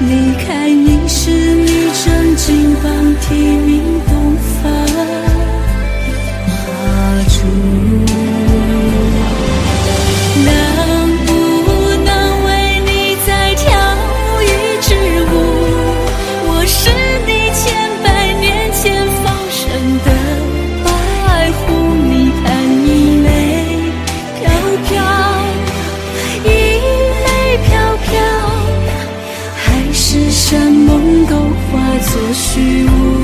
离开你时，你正金榜题名东方花烛。能不能为你再跳一支舞？我是你千百年前放生的白狐，你看一泪飘飘，一泪飘飘，还是山盟都化作虚无。